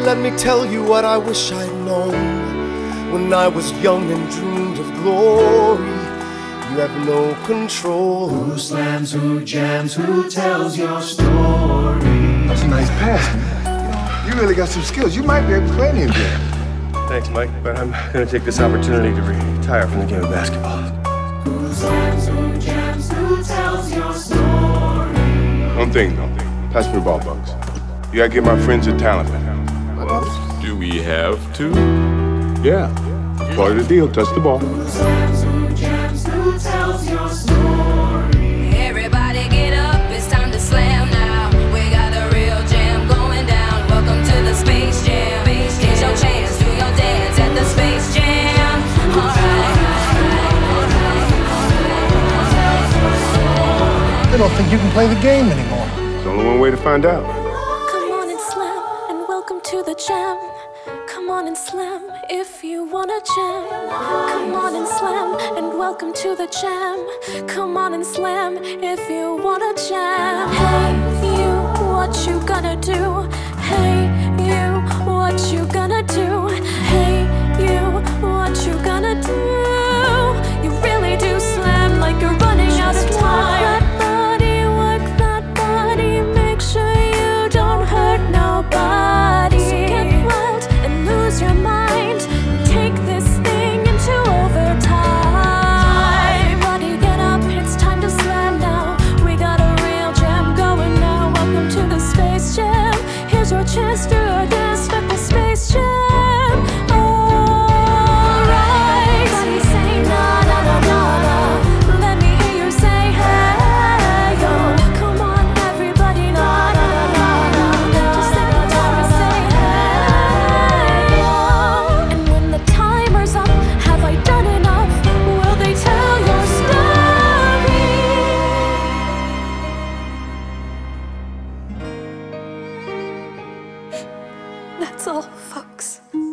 let me tell you what I wish I'd known when I was young and dreamed of glory. You have no control. Who slams, who jams, who tells your story? That's a nice pass, man. You really got some skills. You might be able to play in the NBA. Thanks, Mike, but I'm gonna take this opportunity to retire from the game of basketball. Who slams, who jams, who tells your story? One thing, though. Pass me the ball, Bugs. You gotta give my friends a talent, man. Do we have to? Yeah. Part of the deal. Touch the ball. Who slams, who jams, who tells your story? Everybody get up, it's time to slam now. We got a real jam going down. Welcome to the Space Jam. Here's your chance, do your dance at the Space Jam. Alright. I don't think you can play the game anymore. There's only one way to find out. Come on and slam, and welcome to the jam. Come on and slam if you wanna jam. Come on and slam, and welcome to the jam. Come on and slam if you wanna jam. Hey you, what you gonna do? Hey you, what you gonna do? Hey you, what you gonna do? You really do slam like you're running out of time. Work that body, make sure you don't hurt nobody. So get wild and lose your mind. Take this thing into overtime. Everybody get up, it's time to slam now. We got a real jam going now. Welcome to the Space Jam. Here's your chance to dance at the Space Jam. Alright. Everybody say na na na na na. Let me hear you say hey yo. Come on everybody na na na na na. Just take the time to say hey yo. And when the timer's up, have I done enough? Will they tell your story? That's all, folks.